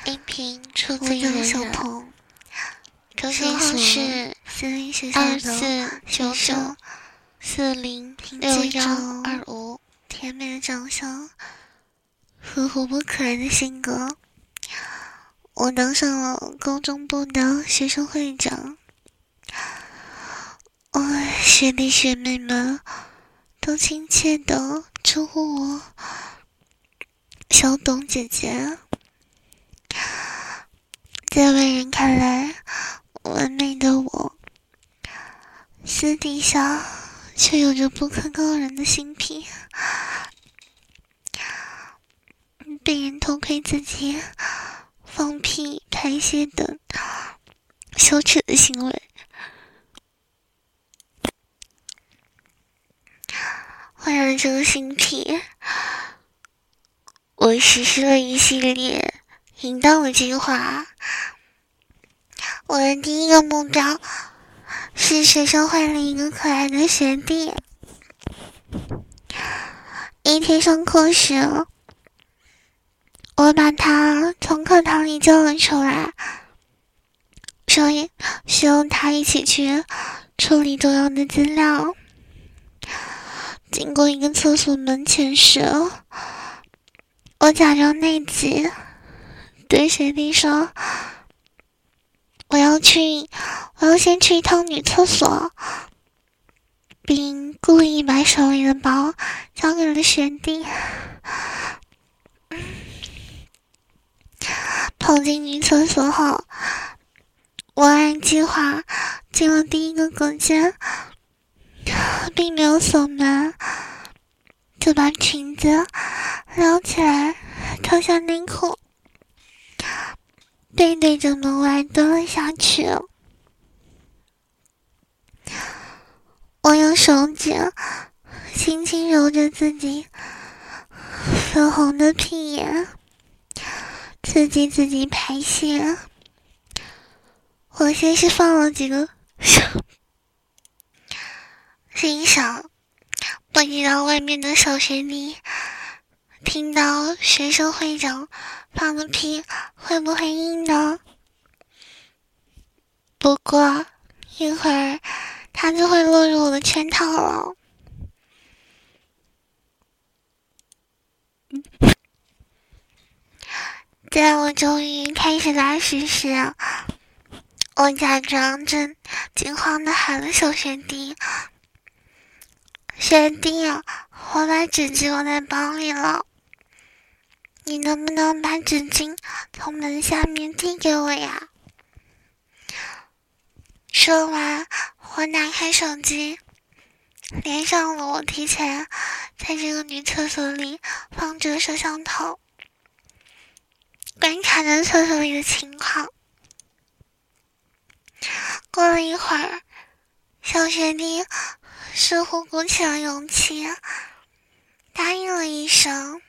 音频出自一人小人， 童， 周信号是2499406125。 甜美的长相和活泼可爱的性格，我当上了高中部的学生会长。学弟学妹们都亲切地称呼我小董姐姐。在外人看来完美的我，私底下却有着不可告人的性癖，被人偷窥自己放屁、排泄等羞耻的行为。为了这个性癖，我实施了一系列淫荡的计划。我的第一个目标是学生会里一个可爱的学弟。一天上课时，我把他从课堂里叫了出来，所以需要他一起去处理重要的资料。经过一个厕所门前时，我假装内急，对学弟说：“我要先去一趟女厕所。”并故意把手里的包交给了学弟。跑进女厕所后，我按计划进了第一个隔间，并没有锁门，就把裙子撩起来，脱下内裤，背对着门外蹲了下去。我用手指轻轻揉着自己粉红的屁眼，刺激自己排泄。我先是放了几个欣赏，不知道外面的小学弟听到学生会长放的屁会不会硬呢？不过一会儿他就会落入我的圈套了。在我终于开始拉屎时，我假装着惊慌地喊了小学弟：“学弟，我把纸巾忘在包里了，你能不能把纸巾从门下面递给我呀？”说完，我打开手机，连上了我提前在这个女厕所里放着摄像头，观察着厕所里的情况。过了一会儿，小学弟似乎鼓起了勇气，答应了一声。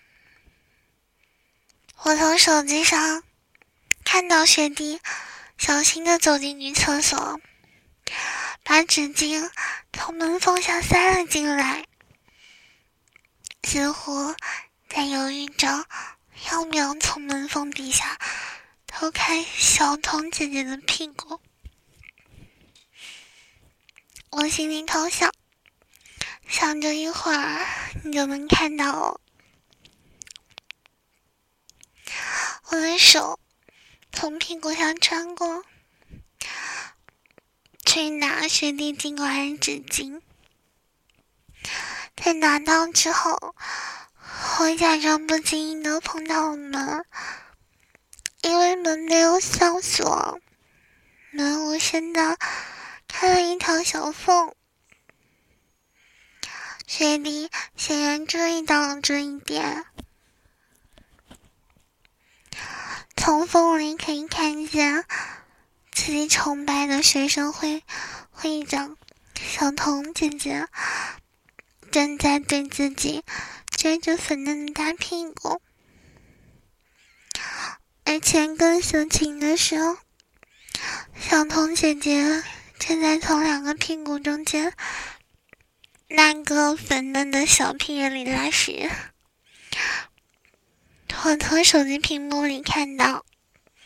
我从手机上看到学弟小心地走进女厕所，把纸巾从门缝下塞了进来，似乎在犹豫着要不要从门缝底下偷看小童姐姐的屁股。我心里偷笑，想着一会儿你就能看到我。我的手从屁股上穿过，去拿学弟递过来的纸巾。在拿到之后，我假装不经意地碰到了门，因为门没有上锁，门无声地开了一条小缝。学弟显然注意到了这一点，从缝里可以看见自己崇拜的学生会会长小童姐姐正在对自己撅着粉嫩的大屁股，而且更色情的是，小童姐姐正在从两个屁股中间那个粉嫩的小屁眼里拉屎。我从手机屏幕里看到，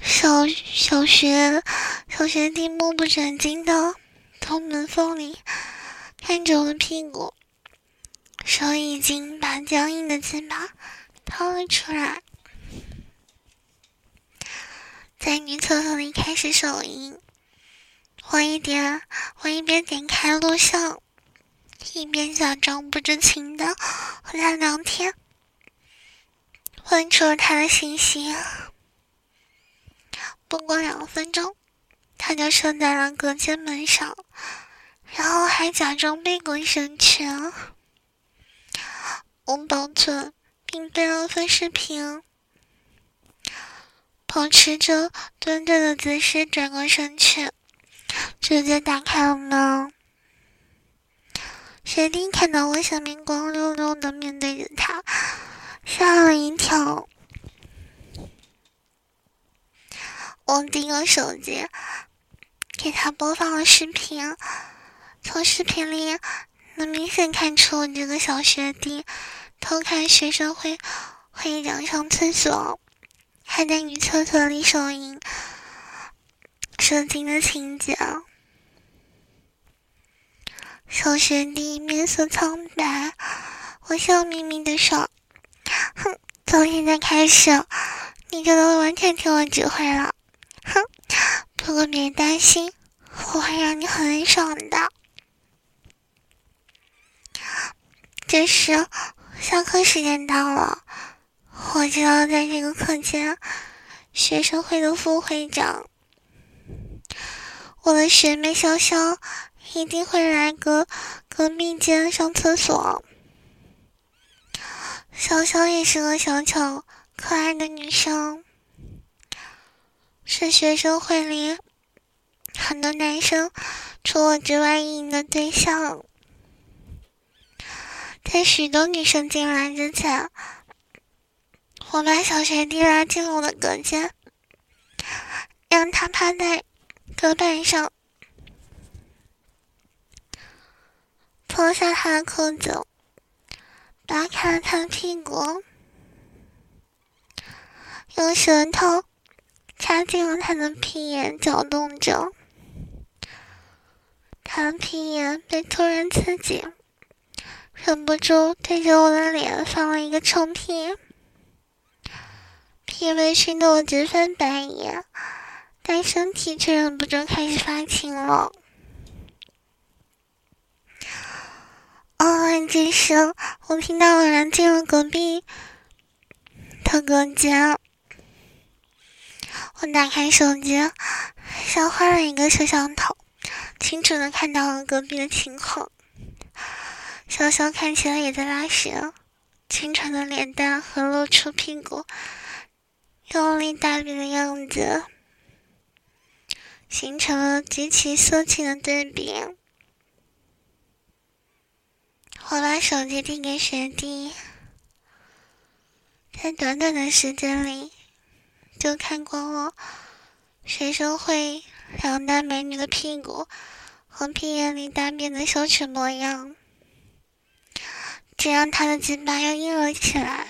小学弟目不转睛的从门缝里看着我的屁股，手已经把僵硬的鸡巴掏了出来，在女厕所里开始手淫。我一边点开录像，一边假装不知情的和他聊天，问出了他的信息。不过2分钟，他就射在了隔间门上，然后还假装背过身去。我保存并备了份视频，保持着蹲着的姿势转过身去，直接打开了门。学弟看到我下面光溜溜的面对着他，吓了一跳。我递个手机给他播放了视频，从视频里能明显看出我这个小学弟偷看学生会长上厕所，还在女厕所里手淫射精的情节。小学弟面色苍白，我笑眯眯地说：“哼，从现在开始，你就能完全听我指挥了。哼，不过别担心，我会让你很爽的。”这时，下课时间到了，我知道在这个课间，学生会的副会长，我的学妹潇潇一定会来隔壁间上厕所。潇潇也是个小巧可爱的女生，是学生会里很多男生除我之外意淫的对象。在许多女生进来之前，我把小学弟拉进了我的隔间，让他趴在隔板上，脱下他的裤子，扒开了他的屁股，用舌头插进了他的屁眼，搅动着。他的屁眼被突然刺激，忍不住对着我的脸放了一个臭屁，屁委屈的我直翻白眼，但身体却忍不住开始发情了。这时我听到有人进了隔壁的隔间，我打开手机，像换了一个摄像头，清楚地看到了隔壁的情况。潇潇看起来也在拉屎，清纯的脸蛋和露出屁股用力大便的样子，形成了极其色情的对比。我把手机递给学弟，在短短的时间里就看光了学生会2大美女的屁股和屁眼里大便的羞耻模样，这让他的鸡巴又硬了起来。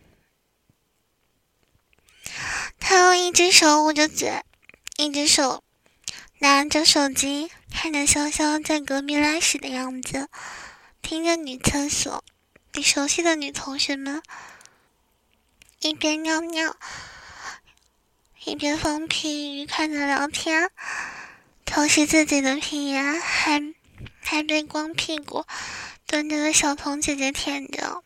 他用一只手捂着嘴，一只手拿着手机，看着潇潇在隔壁拉屎的样子，听着女厕所里熟悉的女同学们一边尿尿一边放屁愉快的聊天，同时自己的屁眼还被光屁股蹲着的小童姐姐舔着，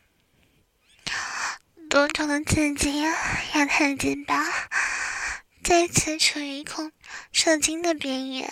多重的刺激让他的鸡巴再次处于射精的边缘。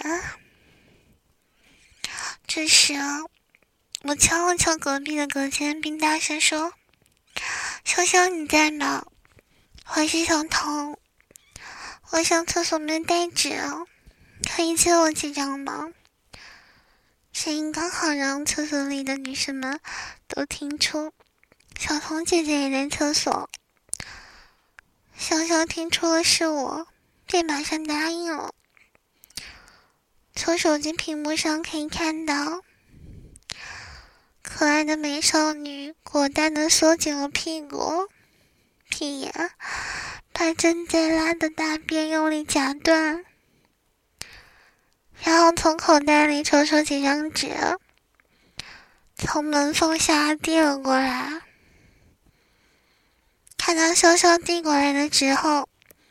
这时我敲了敲隔壁的隔间，并大声说：“潇潇你在吗？我是小童，我上厕所没带纸，可以借我几张吗？”声音刚好让厕所里的女生们都听出小童姐姐也在厕所。潇潇听出了是我，便马上答应了。从手机屏幕上可以看到，可爱的美少女果断地缩紧了屁股，屁眼把他正在拉的大便用力夹断，然后从口袋里抽出几张纸，从门缝下递了过来。看到潇潇递过来的纸后，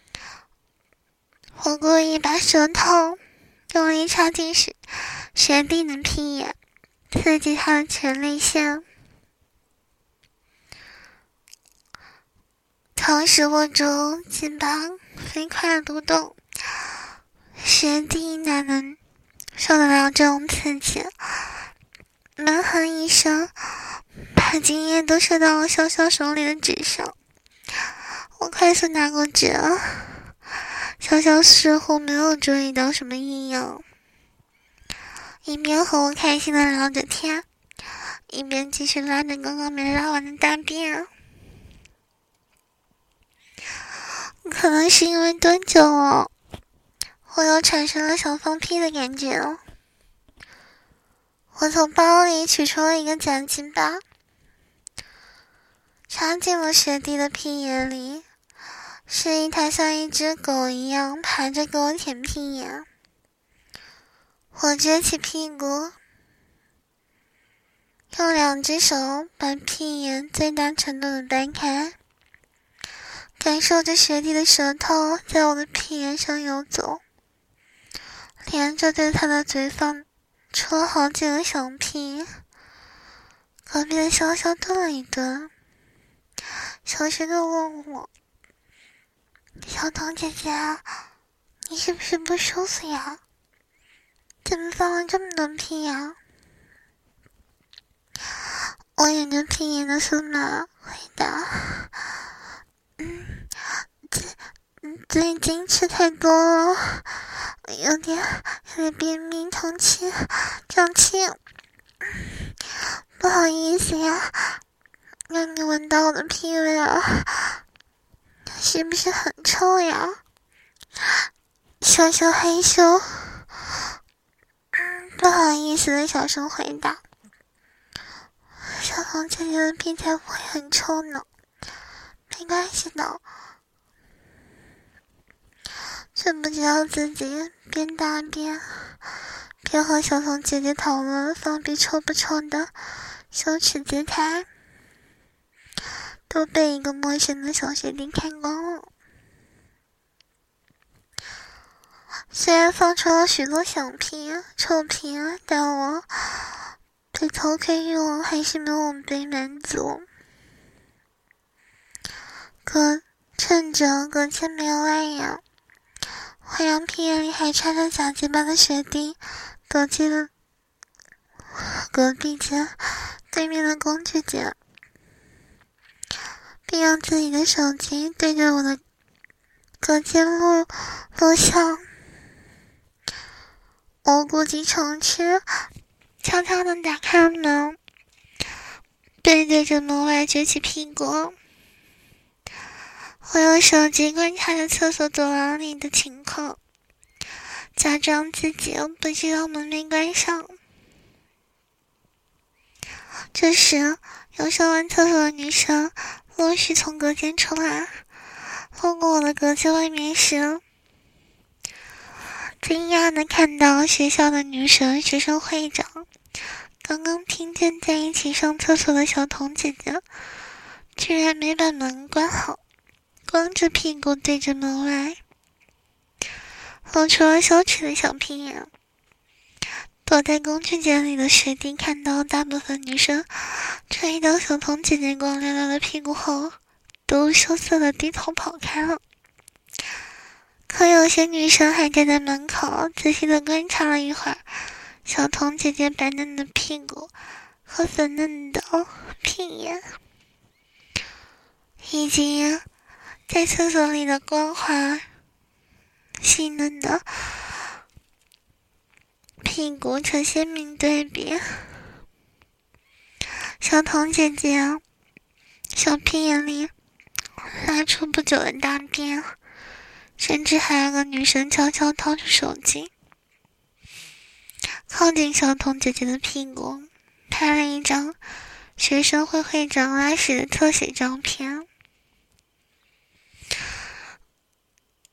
我故意把舌头用力插进学弟的屁眼，刺激他的前列腺，同时握住鸡巴飞快蠕动。学弟哪能受得了这种刺激，闷哼一声，把精液都射到了潇潇手里的纸上。我快速拿过纸，潇潇似乎没有注意到什么异样，一边和我开心的聊着天，一边继续拉着刚刚没拉完的大便。可能是因为蹲久了，我又产生了想放屁的感觉。我从包里取出了一个假鸡巴，插进了学弟的屁眼里，示意他像一只狗一样爬着给我舔屁眼。我撅起屁股，用2只手把屁眼最大程度的掰开，感受着学弟的舌头在我的屁眼上游走，连着对他的嘴放出了好几个响屁。隔壁的潇潇顿了一顿，小声地问我：“小童姐姐，你是不是不舒服呀？怎么放了这么多屁呀？”我沿着屁眼的数码回答：“最近吃太多了，有点便秘、胀气，不好意思呀，让你闻到我的屁味了，是不是很臭呀？”小小害羞，不好意思的小声回答：“小童姐姐的屁才不会很臭呢，没关系的。”却不知道自己边大便边和小童姐姐讨论放屁臭不臭的羞耻姿态，都被一个陌生的小学弟看光了。虽然放出了许多响屁、臭屁，但我对偷窥欲望还是没有被满足。趁着隔天没有外扬，我让屁眼里还插着假鸡巴的学弟躲进了隔壁间对面的工具间，并让自己的手机对着我的隔间录像。我故技重施，悄悄地打开门，背对着门外撅起屁股。我用手机观察着厕所走廊里的情况，假装自己不知道门没关上。这时，有上完厕所的女生陆续从隔间出来，路过我的隔间外面时，惊讶地看到学校的女神学生会长刚刚听见在一起上厕所的小童姐姐居然没把门关好，光着屁股对着门外，露出了羞耻的小屁眼。躲在工具间里的学弟看到大部分女生注意到小童姐姐光溜溜的屁股后，都羞涩地低头跑开了。可有些女生还站在门口仔细地观察了一会儿小童姐姐白嫩的屁股和粉嫩的屁眼，以及在厕所里的光滑细嫩的屁股呈鲜明对比。小童姐姐小屁眼里拉出不久的大便，甚至还有个女生悄悄掏出手机，靠近小童姐姐的屁股，拍了一张学生会会长拉屎的特写照片。